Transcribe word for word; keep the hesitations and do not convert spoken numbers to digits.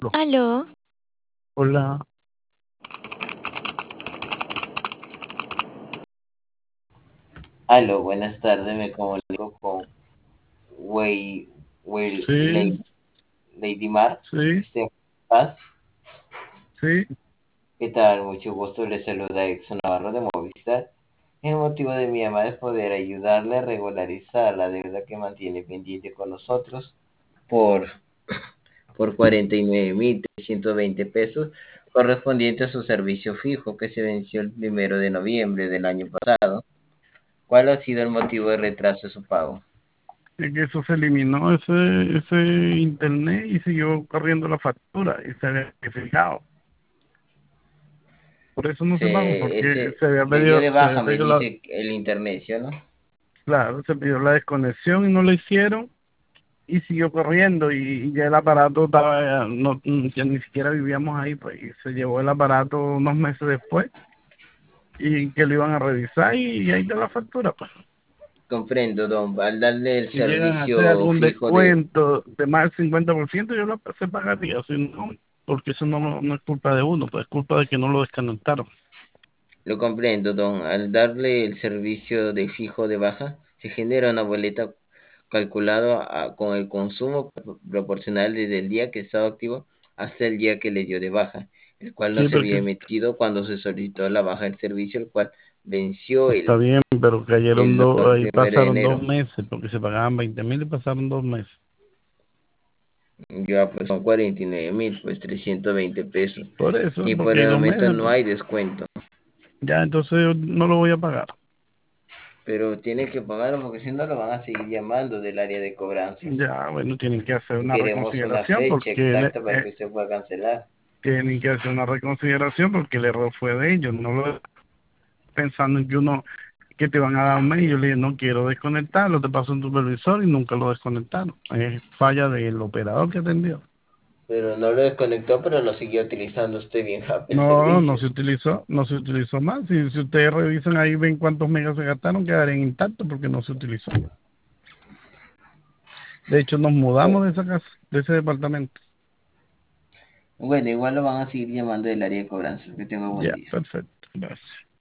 Aló, Hola, Aló, buenas tardes, me comunico con Wey, Wey- sí, Lady, Lady Mar. sí, ¿Usted paz? sí, ¿Qué tal? Mucho gusto, le saluda Exxon Navarro de Movistar. El motivo de mi llamada es poder ayudarle a regularizar la deuda que mantiene pendiente con nosotros por, por cuarenta y nueve mil trescientos veinte pesos correspondiente a su servicio fijo que se venció el primero de noviembre del año pasado. ¿Cuál ha sido el motivo de retraso de su pago? es que eso se eliminó, ese, ese internet y siguió corriendo la factura y se había fijado. Por eso no se pagó, Se, porque ese, se había le dio pedido, de se había baja, me pedido la, dice el internet, ¿sí o no? claro, se pidió la desconexión y no lo hicieron y siguió corriendo y, y ya el aparato estaba, no, ya ni siquiera vivíamos ahí, pues y se llevó el aparato unos meses después y que lo iban a revisar y, y ahí está la factura, pues. Comprendo, don. Al darle el Si llegan a hacer servicio algún fijo de, descuento de más del cincuenta por ciento, yo lo se pagaría, si no, porque eso no, no es culpa de uno, pues es culpa de que no lo desconectaron. lo comprendo, don. Al darle el servicio de fijo de baja, se genera una boleta calculado a- con el consumo pro- proporcional desde el día que estaba activo hasta el día que le dio de baja, el cual no Sí, se había porque emitido cuando se solicitó la baja del servicio, el cual venció está el, bien, pero cayeron el dos, ahí primero de pasaron dos enero. meses, porque se pagaban veinte mil y pasaron dos meses. Ya pues son cuarenta y nueve mil, pues trescientos veinte pesos. Por eso, Y por porque el dos momento meses, no pues, hay descuento. ya entonces yo no lo voy a pagar. Pero tiene que pagarlo porque si no lo van a seguir llamando del área de cobranzas. Ya, bueno, tienen que hacer Y una queremos una reconsideración fecha porque el, exacta para que eh, usted pueda cancelar. tienen que hacer una reconsideración porque el error fue de ellos, no lo pensando en que uno que te van a dar un mes y yo le dije no quiero desconectarlo, te paso un supervisor y nunca lo desconectaron. Es falla del operador que atendió. Pero no lo desconectó, pero lo siguió utilizando usted bien happy el No, no servicio. se utilizó, no se utilizó más. Si, si ustedes revisan ahí, ven cuántos megas se gastaron, quedarían intactos porque no se utilizó. De hecho, nos mudamos Bueno, de esa casa, de ese departamento. bueno, igual lo van a seguir llamando del área de cobranzas. Que tenga buen Ya, día. perfecto. Gracias.